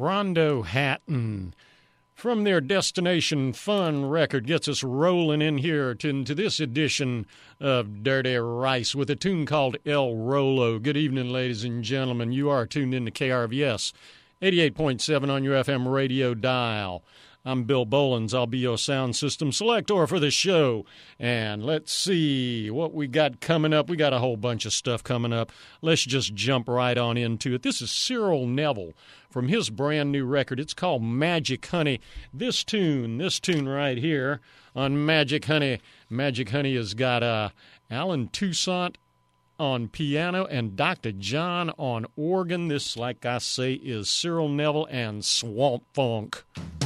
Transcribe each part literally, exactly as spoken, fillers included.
Rondo Hatton from their Destination Fun record gets us rolling in here to, into this edition of Dirty Rice with a tune called El Rolo. Good evening, ladies and gentlemen. You are tuned in to K R V S eighty-eight point seven on your F M radio dial. I'm Bill Bolins. I'll be your sound system selector for the show. And let's see what we got coming up. We got a whole bunch of stuff coming up. Let's just jump right on into it. This is Cyril Neville from his brand new record. It's called Magic Honey. This tune, this tune right here on Magic Honey, Magic Honey has got uh, Alan Toussaint on piano and Doctor John on organ. This, like I say, is Cyril Neville and Swamp Funk.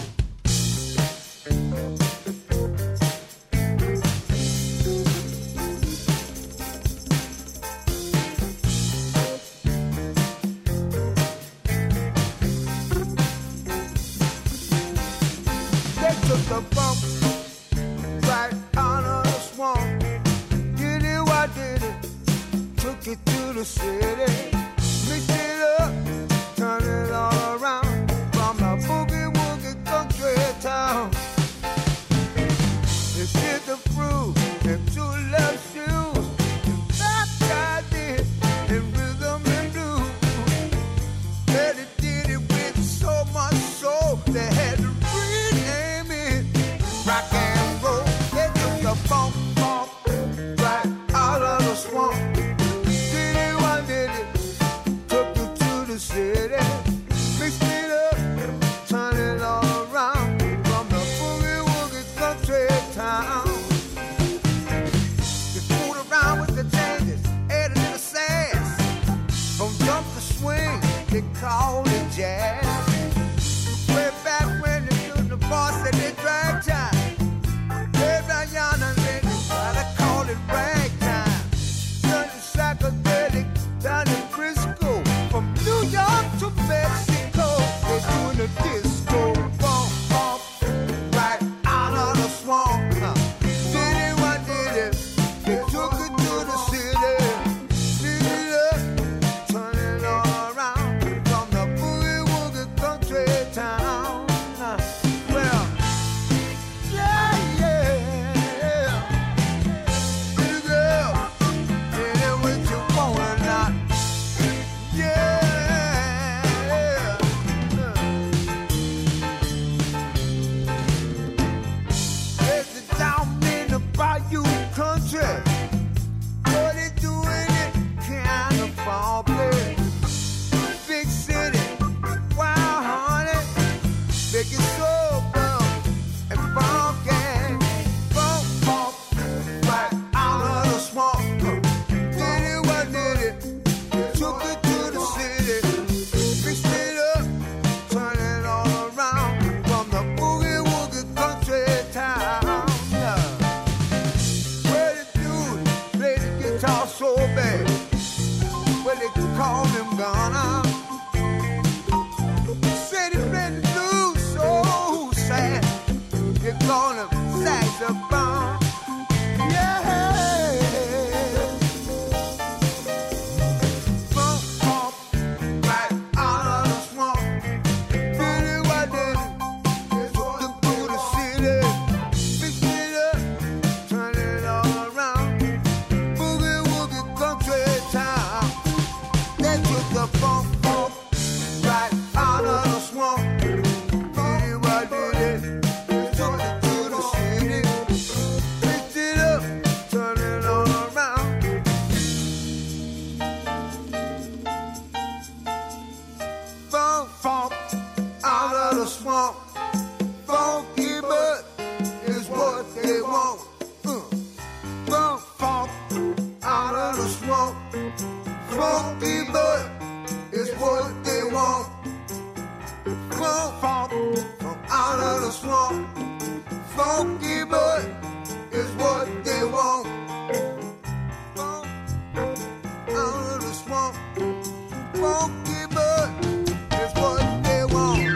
The bump right out of the swamp. Did it, why did it? Took it to the city. Mixed it up, turned it all around. From the boogie woogie country town. They did the fruit and two left shoes. And baptized it in rhythm and blues. But it did it with so much soul. They had to rock and roll, they took the funk, funk right out of the swamp. Did it, why did it? Took it to the city, mixed it up, turned it all around. From the boogie woogie country town, they fooled around with the changes, added to the sass. From jump to swing, they called it jazz. Way back when they stood the boss and they drag time. Down in Frisco, from New York to Mexico, they're doing the disco bump, bump, right out of the swamp. Huh. Did it, why did it? They took it to the city, lit it up, turn it all around. From the boogie woogie country town. Huh. Well, yeah, yeah, yeah. Little girl, did it what you want or not? Bayou country, but they doing it kind of funky. Big city, wild honey, make it so bump and funky. Funk, funk, right out of the swamp. Did it, what did it? Took it to the city, fixed it up, turned it all around. From the boogie woogie country town. Guitar so bad, well they call him Ghana. Said he played the blues so sad, they call him saxophone. Yeah, funk, funk, right out of the swamp. Did it, why did it? They took him to the city, fixed it up, turned it all around. Town. They took the funk, funk right out of the swamp. Did it, why did it? They took it to the city, picked it up, turned it all around. Funk, funk out of the swamp. Funky but is what they want. Uh. Funk, funk out of the swamp. Funky but is what they want. Funk, funk from out of the swamp. Funky but is what they want. Funk out of the swamp. Funky but is what they want.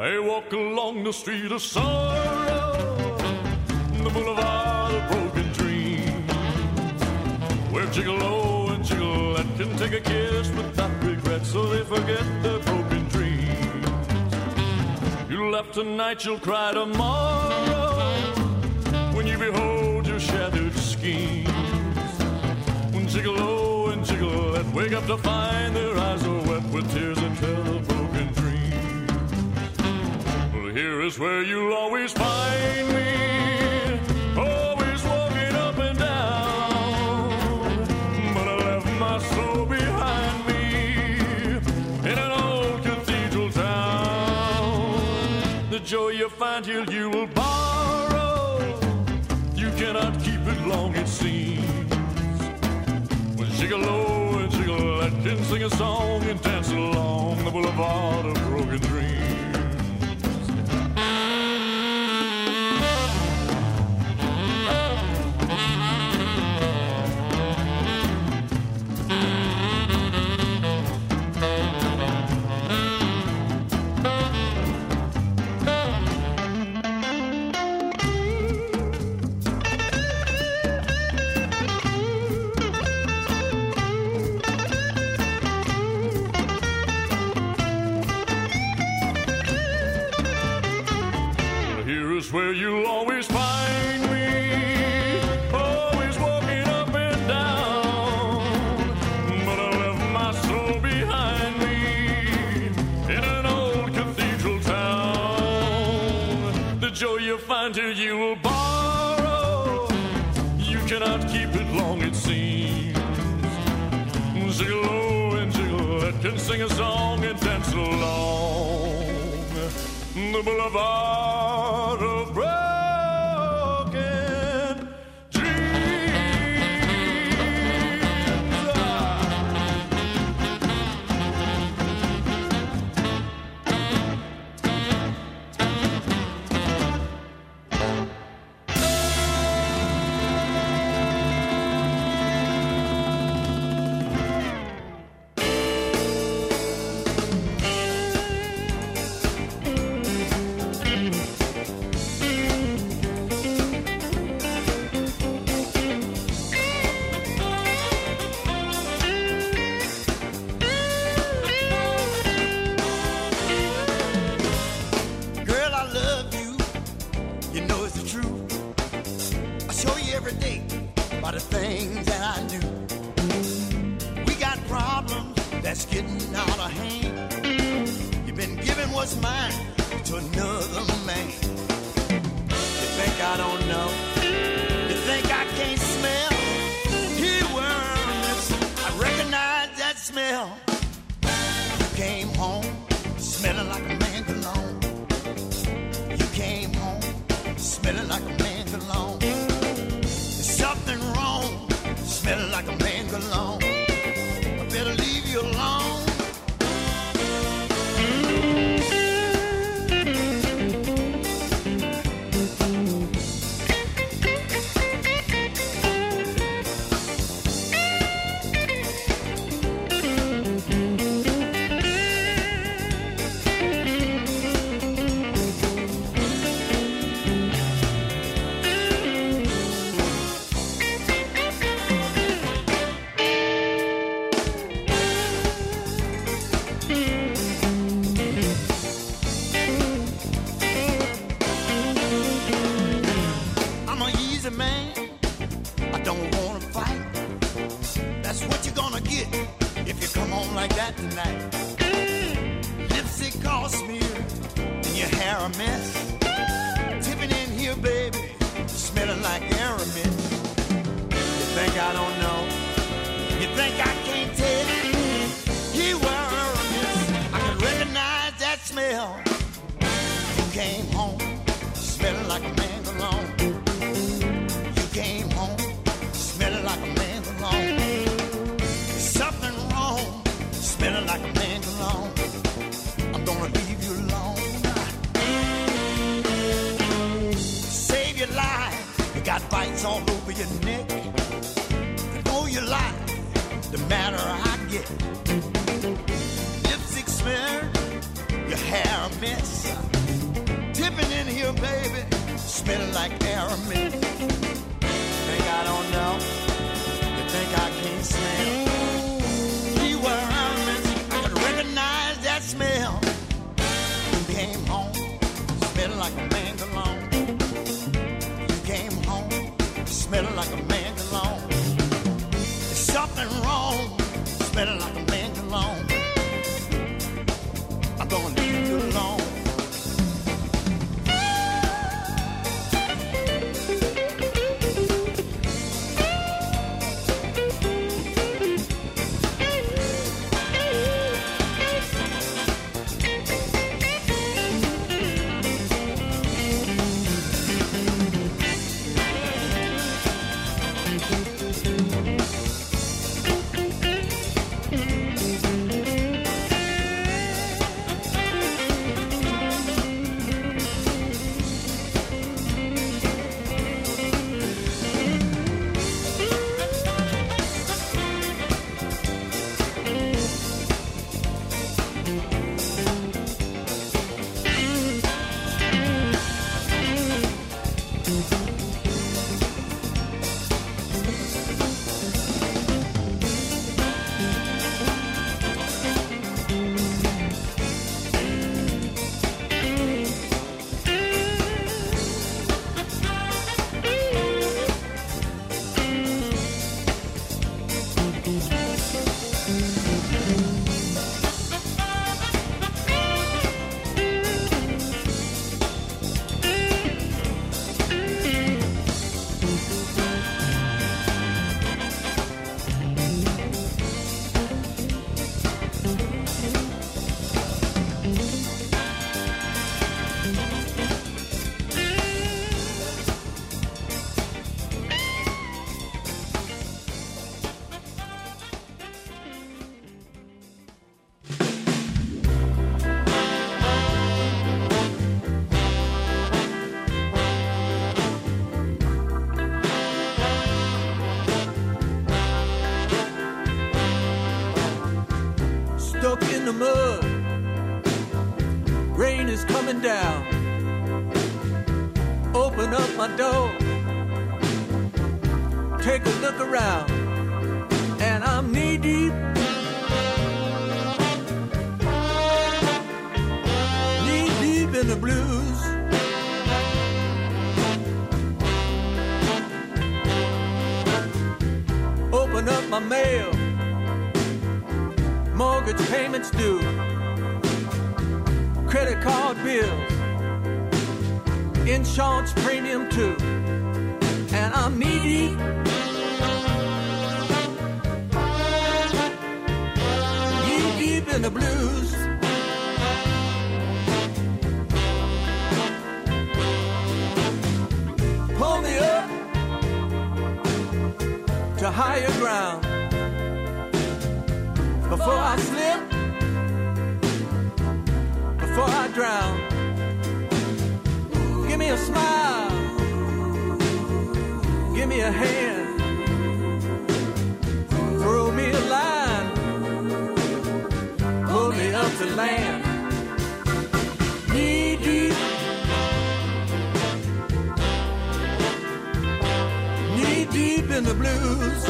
I walk along the street of sorrow, the boulevard of broken dreams, where gigolo and gigolette can take a kiss without regret, so they forget their broken dreams. You left tonight, you'll cry tomorrow when you behold your shattered schemes. When gigolo and gigolette wake up to find their eyes are wet with tears and tell of broken dreams. Well, here is where you'll always find me, always walking up and down. But I left my soul behind me in an old cathedral town. The joy you find here you will borrow, you cannot keep it long it seems. When gigolo and gigolette can sing a song and dance along the boulevard of broken dreams. Where you'll always find me, always walking up and down. But I left my soul behind me in an old cathedral town. The joy you find here you will borrow, you cannot keep it long it seems. Gigolo and gigolette can sing a song and dance along the boulevard of broken dreams. your hair a mess. Tipping in here, baby, smelling like Aramis. Think I don't know? You think I can't smell? You were Aramis, I could recognize that smell. You came home, smelling like a man cologne. You came home, smelling like a man cologne. There's something wrong, smelling like a man cologne. I'm gonna leave you alone. Stuck in the mud, rain is coming down. Open up my door, take a look around, and I'm knee deep. Knee deep in the blues. Open up my mail, mortgage payments due, credit card bills, insurance premium too, and I'm knee deep. Knee deep in the blues. Pull me up to higher ground before I slip, before I drown. Give me a smile, give me a hand, throw me a line, pull me up to land. Knee deep, knee deep in the blues.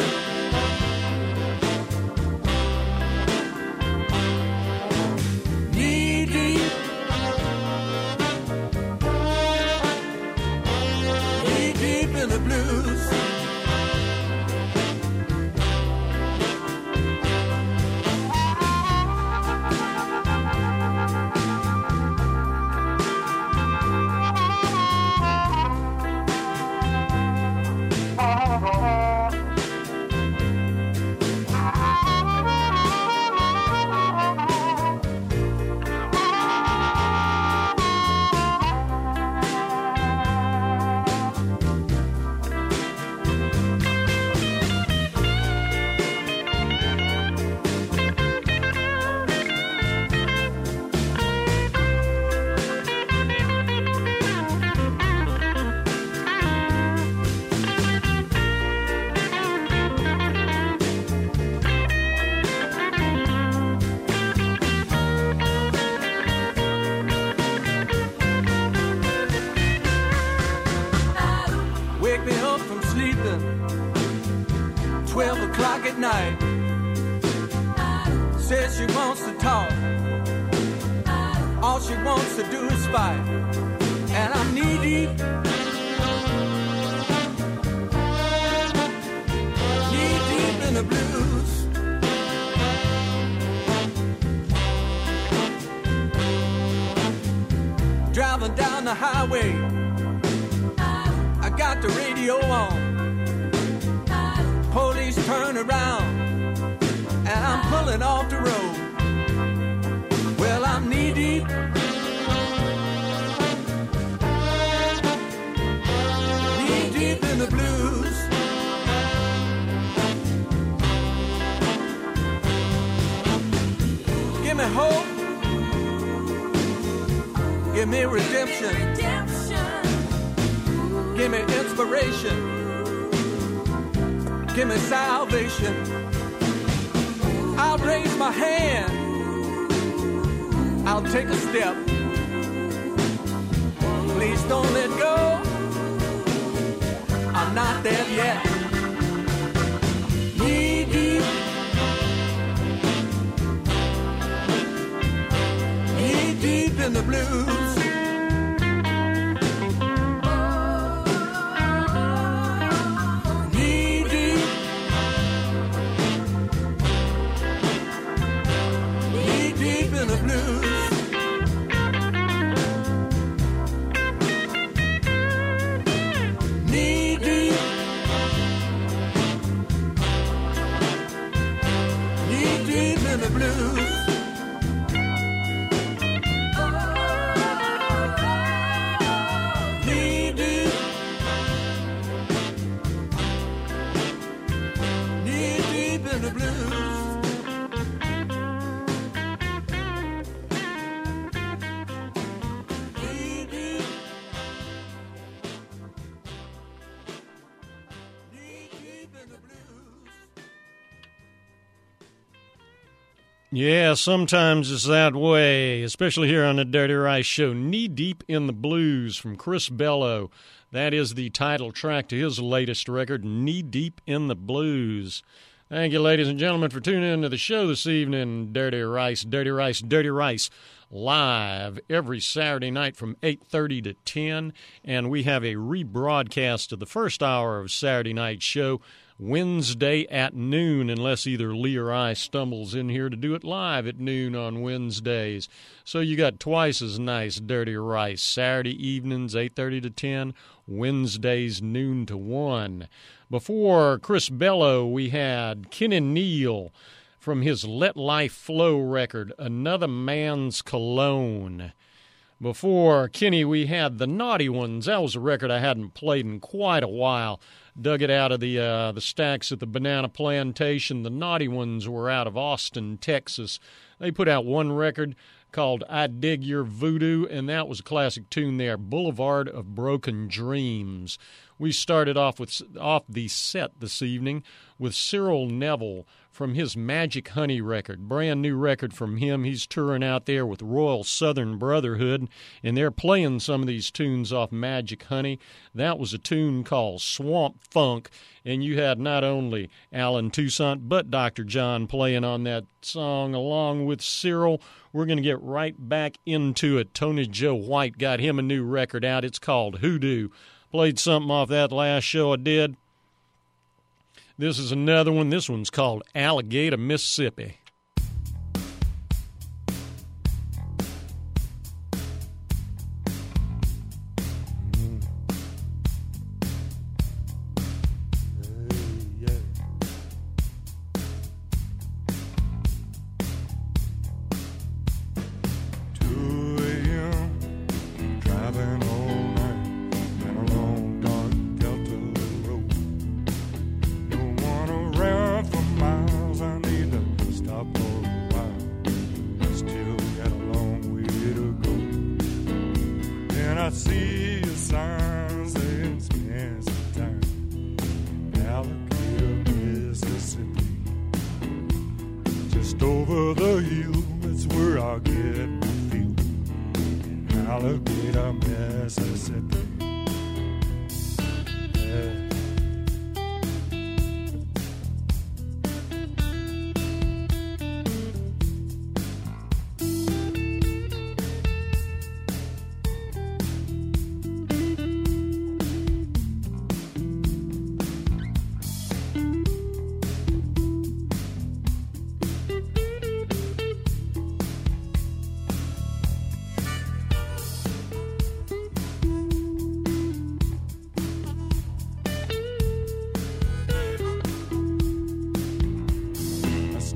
from sleeping. Twelve o'clock at night. Says she wants to talk. All she wants to do is fight. And I'm knee deep. Knee deep in the blues. Driving down the highway, I got the radio on. Police turn around, and I'm pulling off the road. Well, I'm knee deep. Knee deep in the blues. Give me hope. Give me redemption. redemption. Give me inspiration. Give me salvation. I'll raise my hand. I'll take a step. Please don't let go. I'm not there yet. Knee deep. Knee deep in the blues. Yeah, sometimes it's that way, especially here on the Dirty Rice Show. Knee Deep in the Blues from Chris Bello. That is the title track to his latest record, Knee Deep in the Blues. Thank you, ladies and gentlemen, for tuning in to the show this evening. Dirty Rice, Dirty Rice, Dirty Rice, live every Saturday night from eight thirty to ten. And we have a rebroadcast of the first hour of Saturday Night Show Wednesday at noon, unless either Lee or I stumbles in here to do it live at noon on Wednesdays. So you got twice as nice Dirty Rice. Saturday evenings, eight thirty to ten, Wednesdays, noon to one. Before Chris Bello, we had Kenny Neal from his Let Life Flow record, Another Man's Cologne. Before Kenny, we had The Naughty Ones. That was a record I hadn't played in quite a while. Dug it out of the uh, the stacks at the Banana Plantation. The Naughty Ones were out of Austin, Texas. They put out one record called I Dig Your Voodoo, and that was a classic tune there, Boulevard of Broken Dreams. We started off with off the set this evening with Cyril Neville from his Magic Honey record. Brand new record from him. He's touring out there with Royal Southern Brotherhood, and they're playing some of these tunes off Magic Honey. That was a tune called Swamp Funk, and you had not only Alan Toussaint but Doctor John playing on that song along with Cyril. We're going to get right back into it. Tony Joe White got him a new record out. It's called Hoodoo. Played something off that last show I did. This is another one. This one's called Alligator, Mississippi.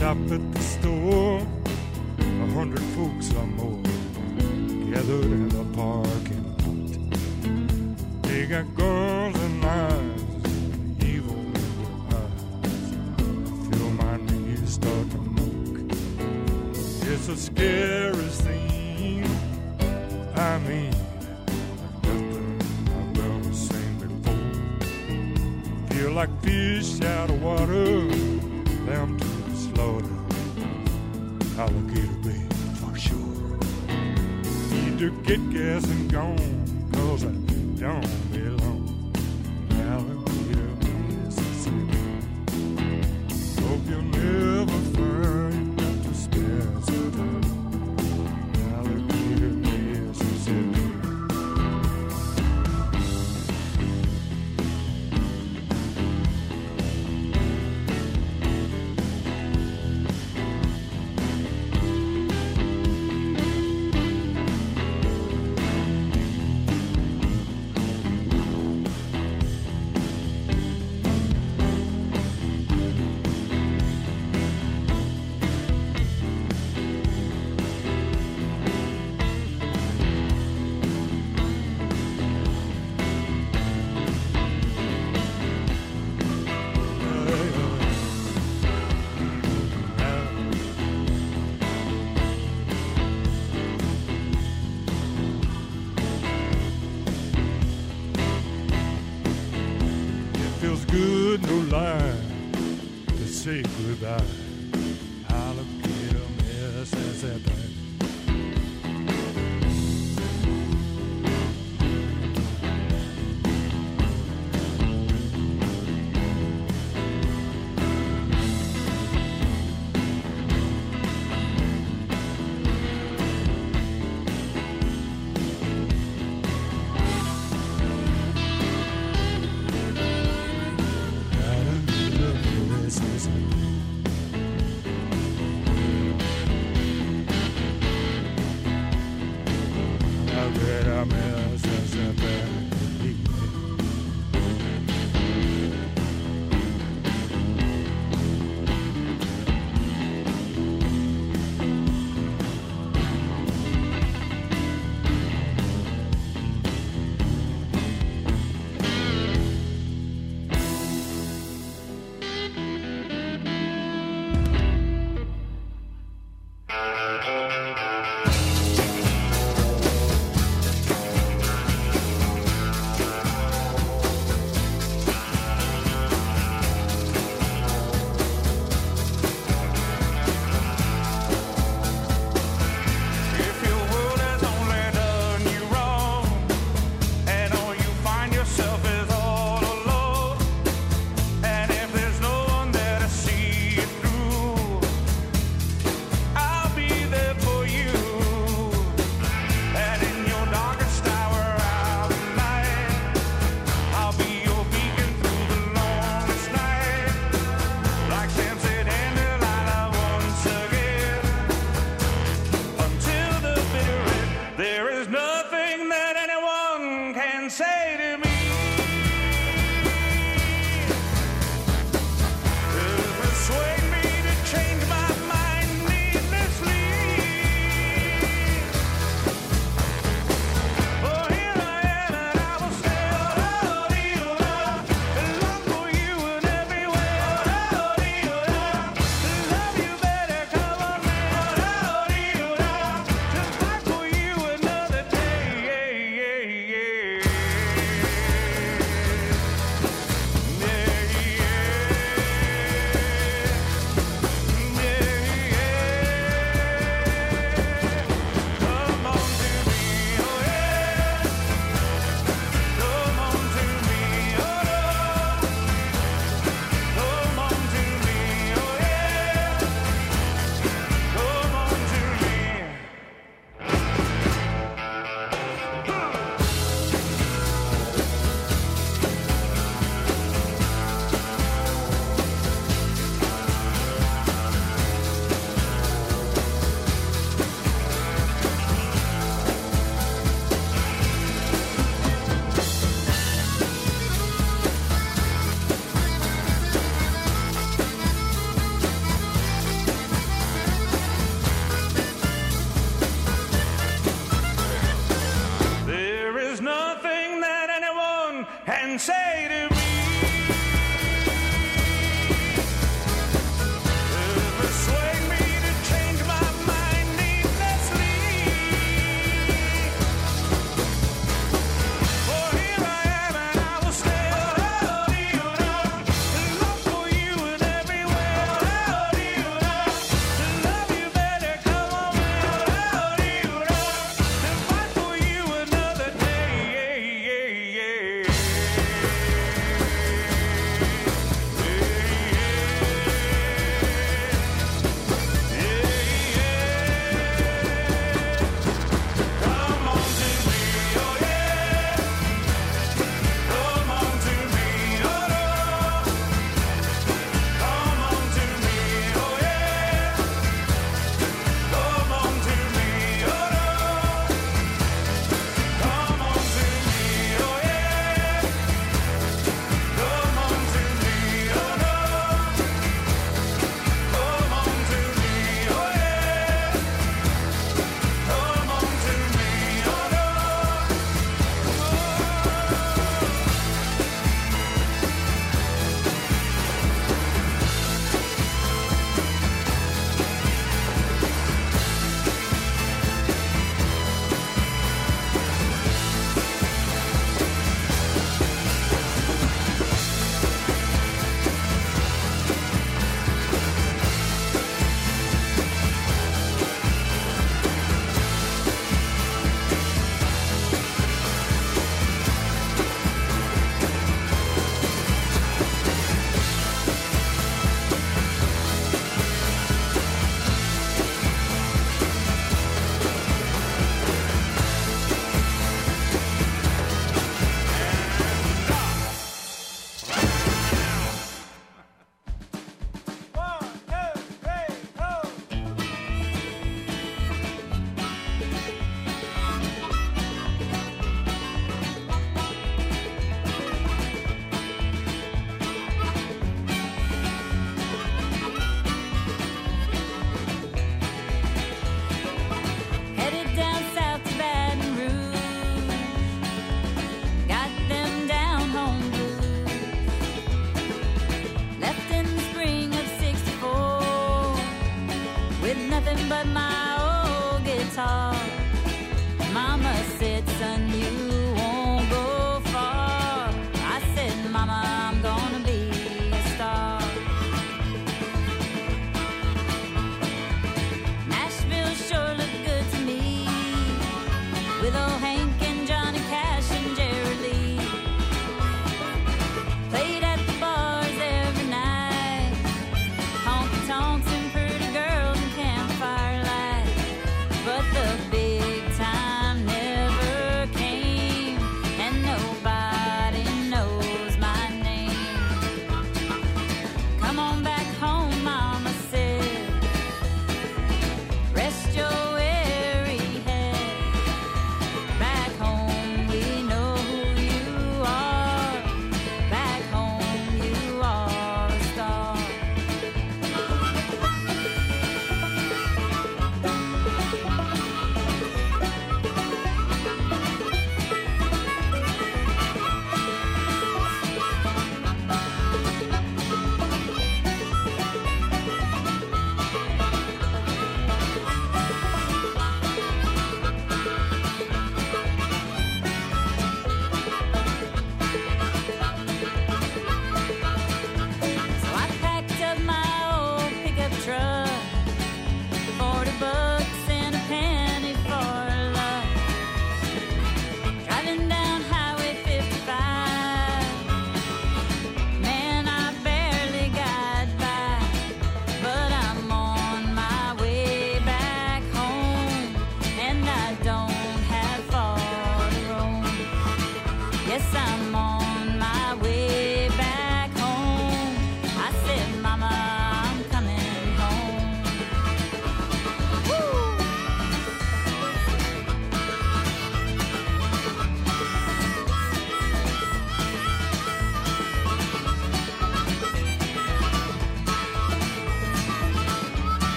Stop at the store, a hundred folks or more gathered in the parking lot. They got guns and knives, evil little eyes. I feel my knees start to muck. It's a scary scene. I mean, like nothing I've ever seen before. Feel like fish out of water, them to the slaughter. Alligator bait for sure. Need to get gas and gone, cause I don't belong in Alligator, Mississippi. Hope you'll never find enough to spare some time in Alligator, Mississippi. Feels good, no lie, to say goodbye. Alligator, Mississippi.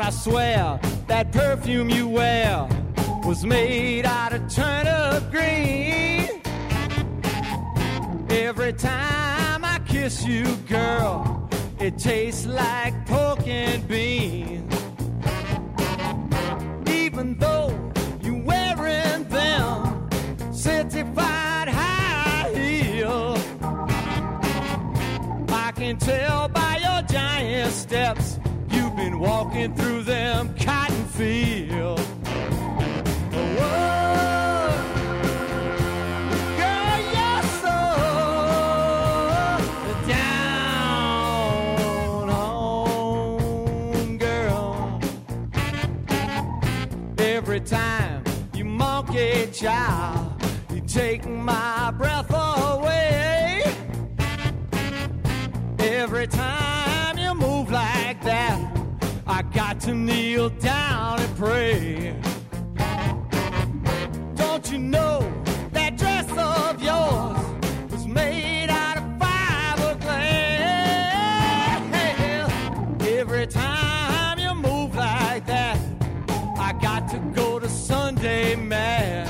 I swear that perfume you wear was made out of turnip green. Every time I kiss you, girl, it tastes like pork and beans. Even though you're wearing them certified high heels, I can tell by your giant steps you've been walking through them cotton fields. Whoa, girl, you're so down home, girl. Every time you monkey child, you take my breath away. Every time you move like that, I got to kneel down and pray. Don't you know that dress of yours was made out of fiberglass? Every time you move like that, I got to go to Sunday Mass.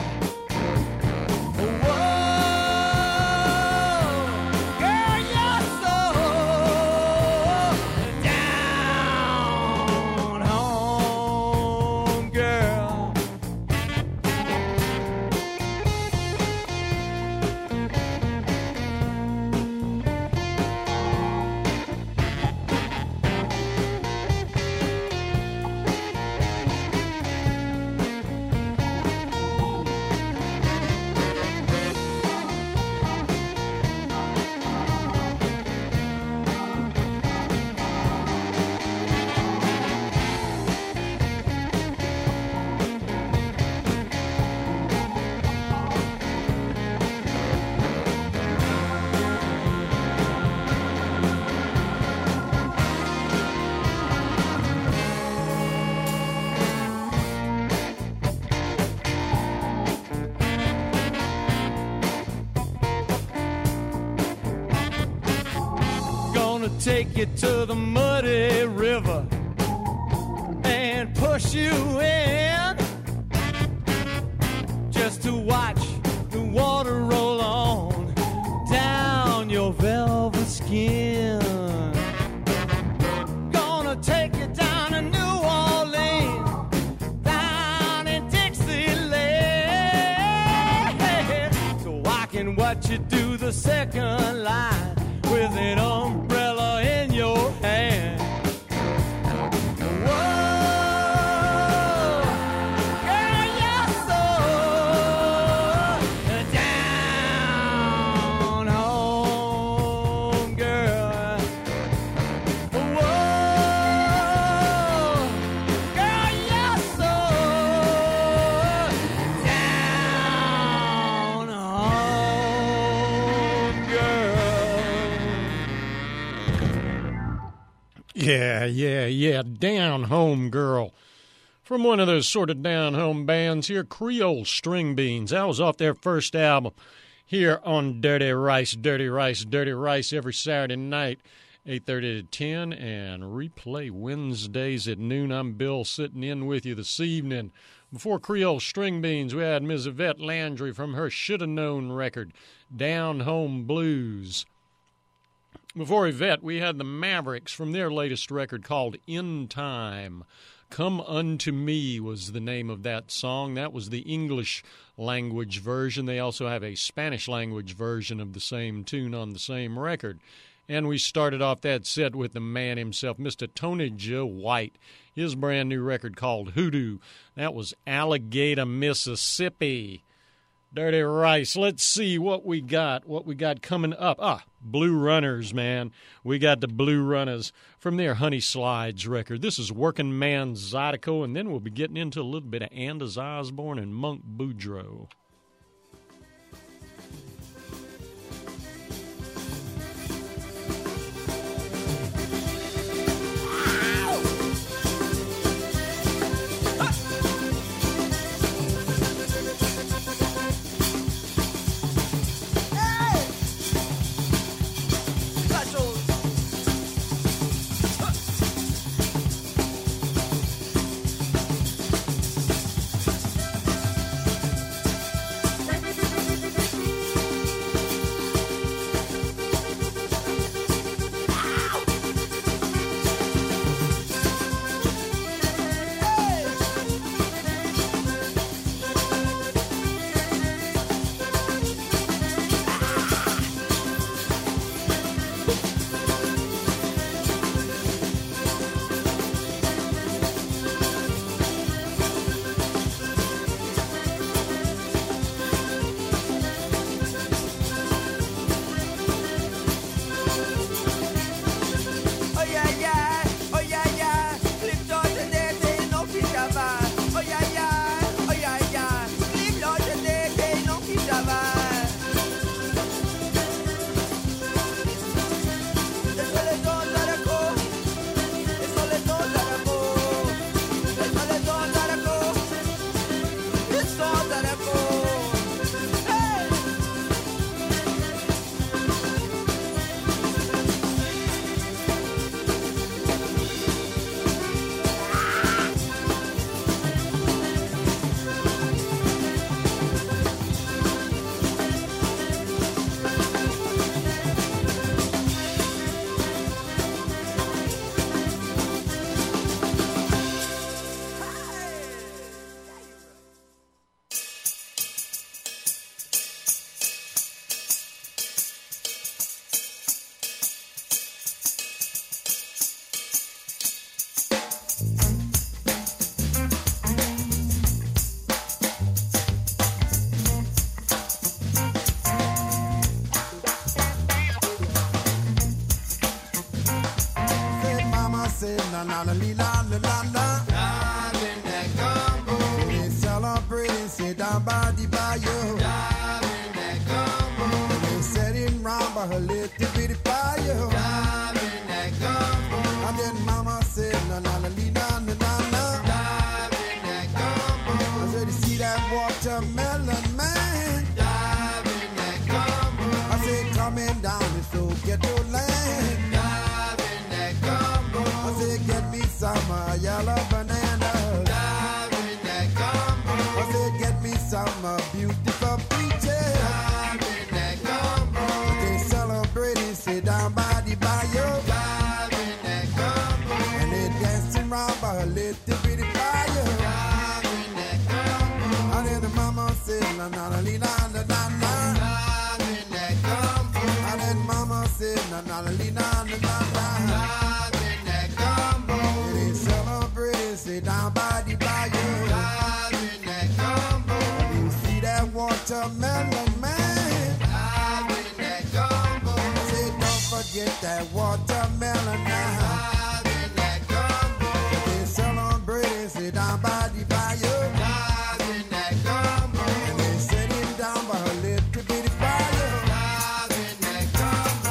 Take you to the muddy river and push you in, just to watch the water roll on down your velvet skin. Gonna take you down to New Orleans, down in Dixieland, so I can watch you do the second line with an umbrella in your hand. Whoa, girl, you're so down home, girl. Whoa, girl, you're so down home, girl. Yeah, yeah, yeah. Down Home Girl. From one of those sort of down home bands here, Creole String Beans. That was off their first album here on Dirty Rice, Dirty Rice, Dirty Rice every Saturday night, eight thirty to ten, and replay Wednesdays at noon. I'm Bill sitting in with you this evening. Before Creole String Beans, we had Miz Yvette Landry from her Shoulda Known record, Down Home Blues. Before Yvette, we had the Mavericks from their latest record called In Time. Come Unto Me was the name of that song. That was the English language version. They also have a Spanish language version of the same tune on the same record. And we started off that set with the man himself, Mister Tony Joe White, his brand new record called Hoodoo. That was Alligator, Mississippi. Dirty Rice. Let's see what we got, what we got coming up. Ah, Blue Runners, man. We got the Blue Runners from their Honey Slides record. This is Working Man Zydeco, and then we'll be getting into a little bit of Anders Osborne and Monk Boudreaux. na na na na na na. Driving that gumbo. They celebrating, sit down by the bayou. Driving that gumbo. They sitting round by her little bitty fire. Driving that gumbo. And then mama said, na na na na na na na. Driving that gumbo. I said, you see that watermelon man? Driving that gumbo. I said, coming down this old ghetto land. Driving that gumbo. I said, get me some uh, yellow banana. Driving that gumbo. I said, get me some uh, beautiful peaches. Driving that gumbo. They celebrating, sit down by the bayou. Driving that gumbo. And they dancing round by a little bitty fire. Driving that gumbo. And then the mama said, na na na na na na na. Driving that gumbo. And then mama said, na na na na na na na. Driving that gumbo. And they celebrating, sit down by the bayou. Driving that gumbo. You see that watermelon man? Driving that gumbo. Say, don't forget that watermelon now. Driving that gumbo. They celebrating, sit down by the bayou. Driving that gumbo. And they sitting down by a little bitty fire. Driving that gumbo.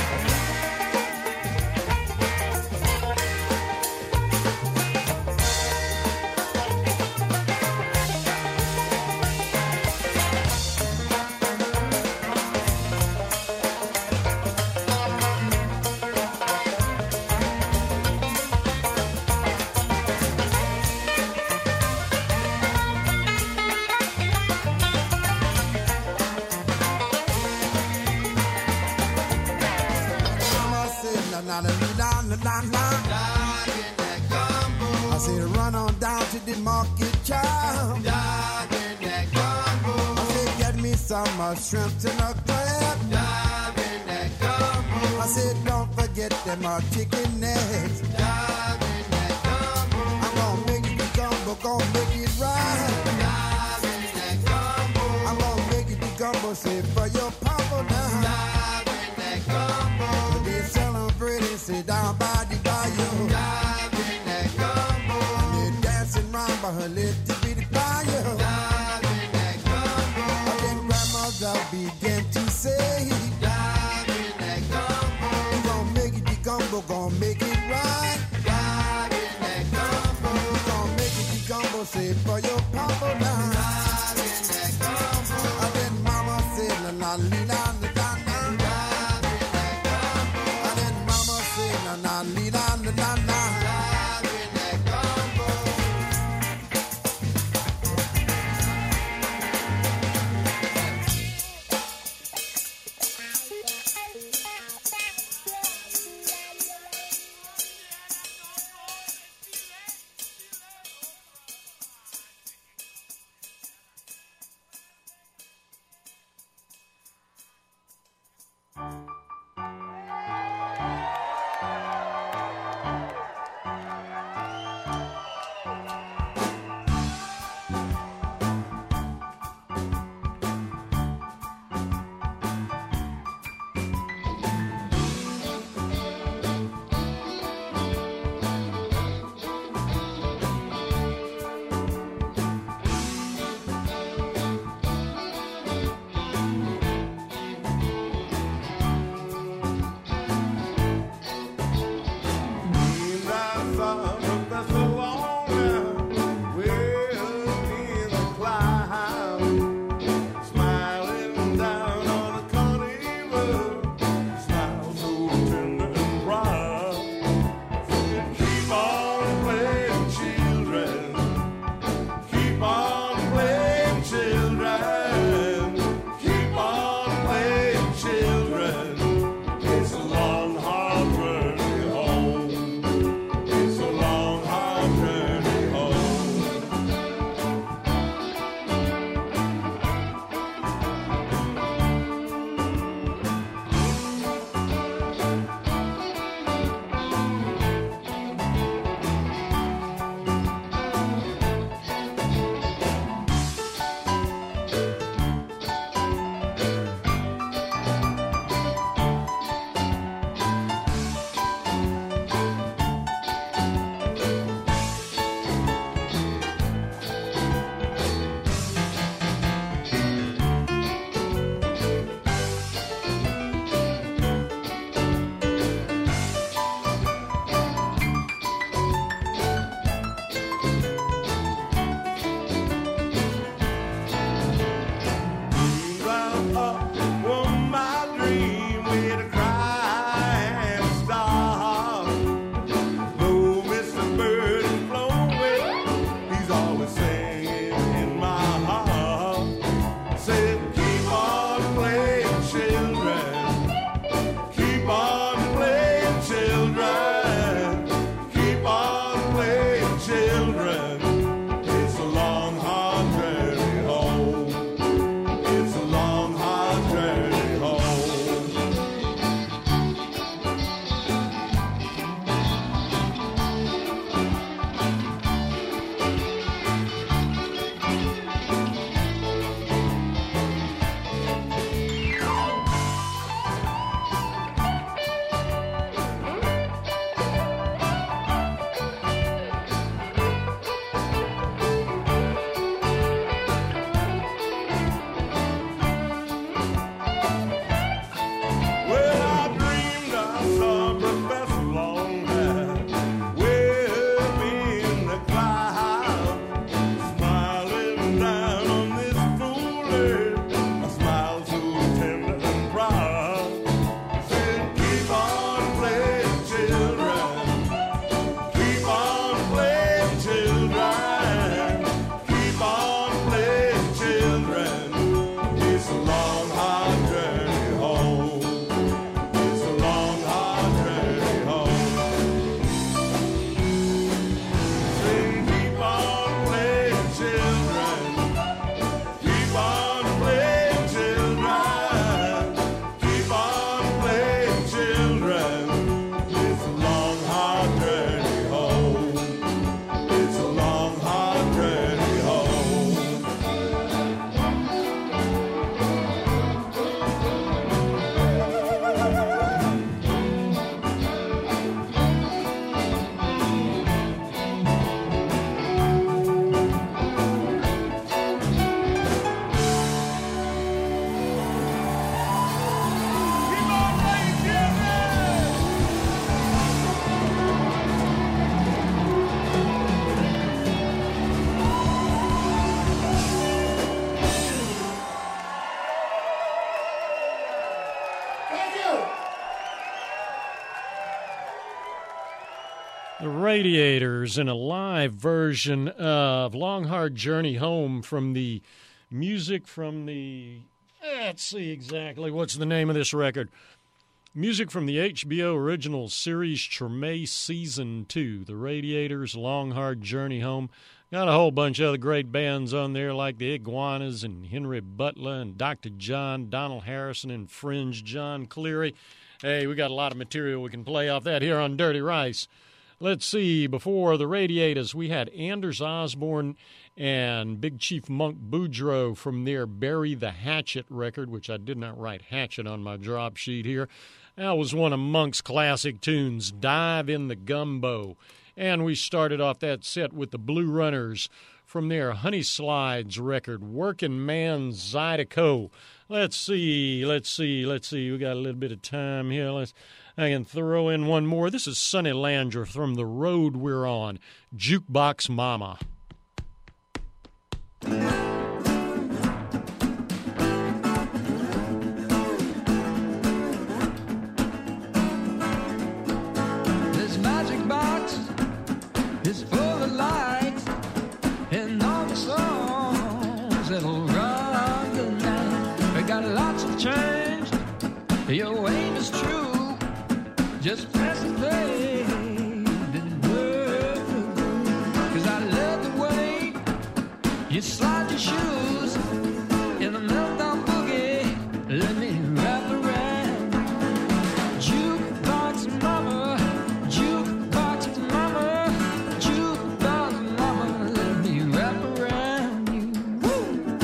Mama said, na na na na na na na. Driving that gumbo. I said, run on down to the market, child. Driving that gumbo. I said, get me some uh, shrimp and a crab. Driving that gumbo. I said, don't forget them uh, chicken eggs. Driving that gumbo. I'm gonna make it the gumbo, gonna make it right. Driving that gumbo. I'm gonna make it the gumbo, say for your papa now. Driving that gumbo. They celebrating, sit down by the bayou. Driving that gumbo. They're dancing round by her little bitty fire. Driving that gumbo. And then grandmother began to say, Driving that gumbo. we gon' make it the gumbo, gon' make it right. Driving that gumbo. We gon' make it the gumbo, say for your papa now. Driving that gumbo. And then mama said, la la li, la la la la. Driving that gumbo. And then mama said, la la li, la la la la. Driving that gumbo. The Radiators in a live version of Long Hard Journey Home from the music from the, let's see exactly, what's the name of this record? Music from the H B O original series Treme Season two. The Radiators, Long Hard Journey Home. Got a whole bunch of other great bands on there like the Iguanas and Henry Butler and Doctor John, Donald Harrison and Fringe, John Cleary. Hey, we got a lot of material we can play off that here on Dirty Rice. Let's see, before the Radiators, we had Anders Osborne and Big Chief Monk Boudreaux from their Bury the Hatchet record, which I did not write Hatchet on my drop sheet here. That was one of Monk's classic tunes, Dive in the Gumbo. And we started off that set with the Blue Runners from their Honey Slides record, Working Man Zydeco. Let's see, let's see, let's see. We got a little bit of time here. Let's... I can throw in one more. This is Sonny Landry from The Road We're On, Jukebox Mama. This magic box is full of lights and all the songs that'll rock the night. We got lots of change. Your aim is true. Just press the play and work. Cause I love the way you slide your shoes in a meltdown boogie. Let me wrap around. Jukebox mama, jukebox mama, jukebox mama. Let me wrap around you. Woo!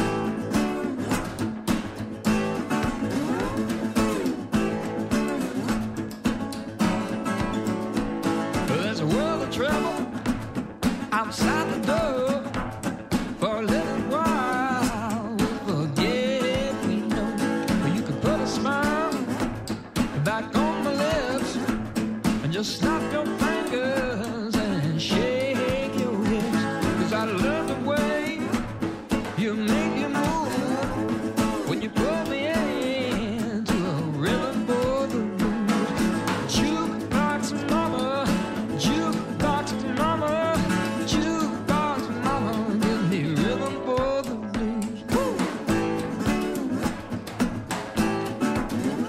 There's a world of trouble outside the door. For a little while, we'll forget we know. You can put a smile back on my lips and just snap your fingers and shake your hips. Cause I love the way you make me move when you pull me into a rhythm for the blues. Jukebox mama, jukebox mama, jukebox mama, give me rhythm for the blues. Woo!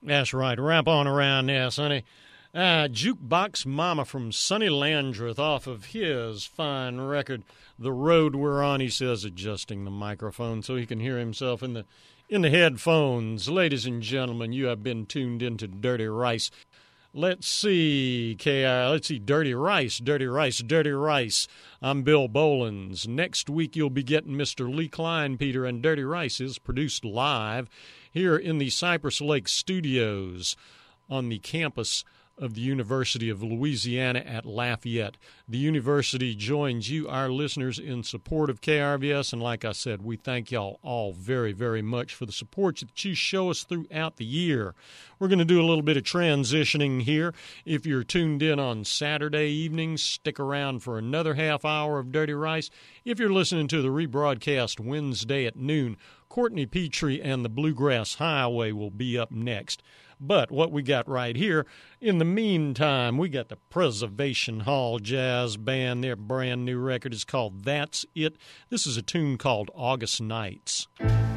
That's right. Wrap on around there, Sonny. Uh, Jukebox Mama from Sonny Landreth off of his fine record, The Road We're On, he says, adjusting the microphone so he can hear himself in the in the headphones. Ladies and gentlemen, you have been tuned into Dirty Rice. Let's see, K I, let's see, Dirty Rice, Dirty Rice, Dirty Rice. I'm Bill Bolins. Next week you'll be getting Mister Lee Klein, Peter, and Dirty Rice is produced live here in the Cypress Lake Studios on the campus of the University of Louisiana at Lafayette. The university joins you, our listeners, in support of K R V S, and like I said, we thank y'all all very, very much for the support that you show us throughout the year. We're going to do a little bit of transitioning here. If you're tuned in on Saturday evenings, stick around for another half hour of Dirty Rice. If you're listening to the rebroadcast Wednesday at noon, Courtney Petrie and the Bluegrass Highway will be up next. But what we got right here, in the meantime, we got the Preservation Hall Jazz Band. Their brand new record is called That's It. This is a tune called August Nights.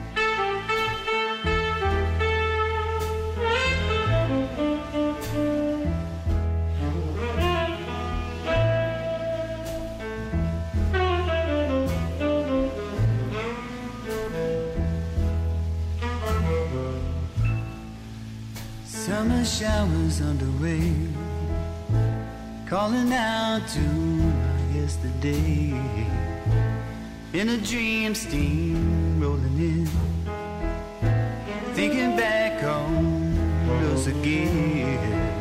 Summer showers underway, calling out to my yesterday. In a dream, steam rolling in, thinking back on those again.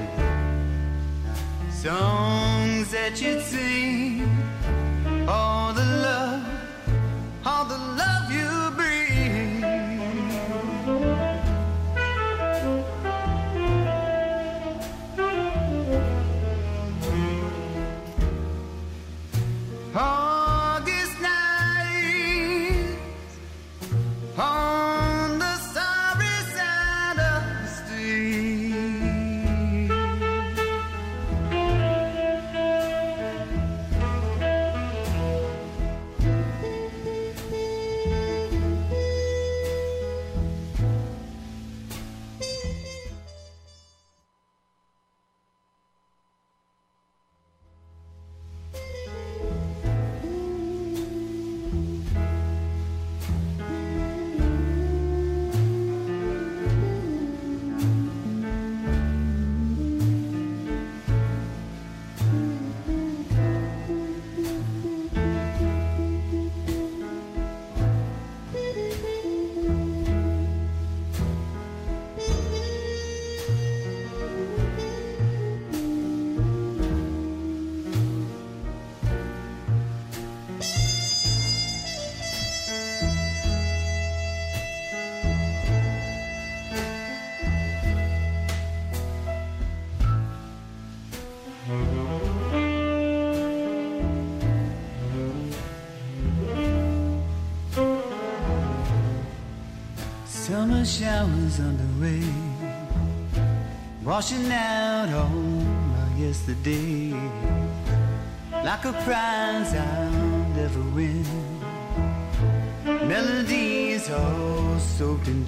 Songs that you'd sing, all the love, all the love you bring. August nights on the sorry side of the street. Summer showers underway, washing out all my yesterday. Like a prize I'll never win, melodies all soaked in